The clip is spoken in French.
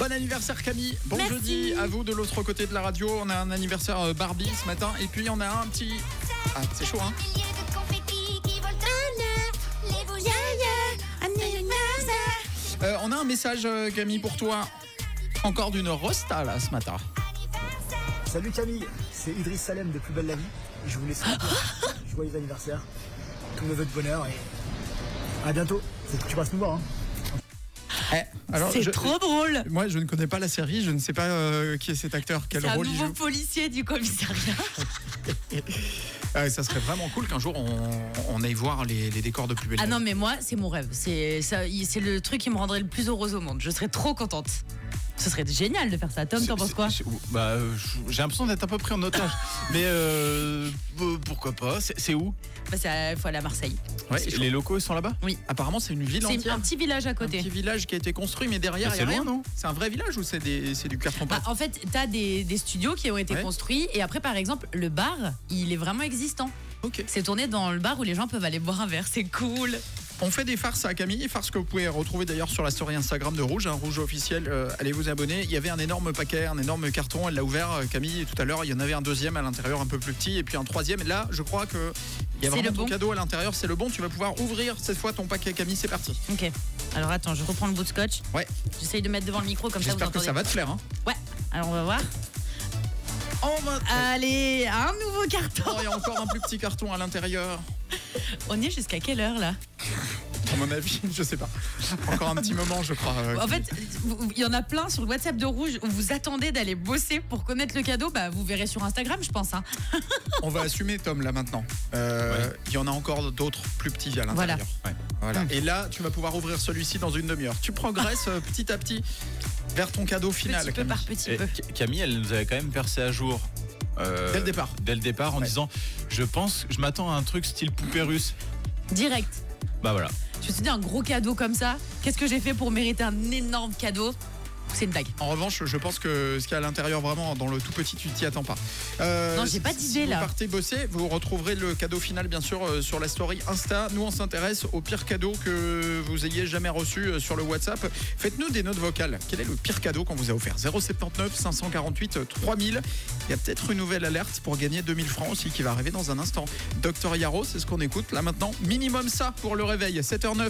Bon anniversaire Camille, bon Merci. jeudi à vous de l'autre côté de la radio. On a un anniversaire Barbie ce matin et puis on a un petit... Ah c'est chaud hein. On a un message Camille pour toi. Encore d'une rosta là ce matin. Salut Camille, c'est Idriss Salem de Plus Belle la Vie. Je voulais souhaiter joyeux anniversaire, tous mes vœux de bonheur et à bientôt. Tu passes nous voir. C'est trop drôle. Moi je ne connais pas la série, je ne sais pas qui est cet acteur, quel C'est un rôle il nouveau joue. policier du commissariat. Ça serait vraiment cool qu'un jour on aille voir les décors de Plus Belle la Ah Vie. non mais moi c'est mon rêve. C'est le truc qui me rendrait le plus heureuse au monde. Je serais trop contente. Ce serait génial de faire ça. Tom, t'en penses quoi? J'ai l'impression d'être un peu pris en otage. Mais pourquoi pas? C'est où? Faut aller à Marseille. Ouais, Les locaux ils sont là-bas? Oui. Apparemment c'est une ville C'est entière. un petit village à Un côté. petit village qui a été construit, mais derrière Mais il y a c'est rien, loin, non? C'est un vrai village ou c'est du carton-pâte? En fait, t'as des studios qui ont été Ouais. construits et après, par exemple, le bar, il est vraiment existant. Ok. C'est tourné dans le bar où les gens peuvent aller boire un verre. C'est cool. On fait des farces à Camille, farces que vous pouvez retrouver d'ailleurs sur la story Instagram de Rouge, Rouge officiel, allez vous abonner. Il y avait un énorme paquet, un énorme carton, elle l'a ouvert Camille tout à l'heure, il y en avait un deuxième à l'intérieur un peu plus petit et puis un troisième. Et là je crois qu'il y a C'est vraiment le ton bon. cadeau à l'intérieur, c'est le bon, tu vas pouvoir ouvrir cette fois ton paquet Camille, c'est parti. Ok. Alors attends, je reprends le bout de scotch. Ouais, J'essaye de mettre devant le micro comme ça vous j'espère que entendez. ça va te plaire. Hein. Ouais. Alors on va voir. Allez, un nouveau carton. Oh, il y a encore un plus petit carton à l'intérieur. On y est jusqu'à quelle heure là? À mon avis, je sais pas. Encore un petit moment, je crois. En fait, il y en a plein sur le WhatsApp de Rouge où vous attendez d'aller bosser pour connaître le cadeau. Bah, vous verrez sur Instagram, je pense. Hein. On va assumer Tom là maintenant. Il y en a encore d'autres plus petits à l'intérieur. Voilà. Et là, tu vas pouvoir ouvrir celui-ci dans une demi-heure. Tu progresses petit à petit vers ton cadeau final. Petit peu Camille. par petit Et peu. Camille, elle nous avait quand même percé à jour. Dès le départ. En Ouais. disant, je m'attends à un truc style poupée russe. Direct. Bah voilà. Je me suis dit, un gros cadeau comme ça, qu'est-ce que j'ai fait pour mériter un énorme cadeau? C'est une blague. En revanche, je pense que ce qu'il y a à l'intérieur vraiment dans le tout petit, tu t'y attends pas. Non, j'ai pas d'idée, si là. vous partez bosser, vous retrouverez le cadeau final bien sûr sur la story Insta. Nous on s'intéresse au pire cadeau que vous ayez jamais reçu sur le WhatsApp. Faites-nous des notes vocales. Quel est le pire cadeau qu'on vous a offert? 079 548 3000. Il y a peut-être une nouvelle alerte pour gagner 2000 francs aussi qui va arriver dans un instant. Dr Yaro, c'est ce qu'on écoute là maintenant. Minimum ça pour le réveil. 7h09.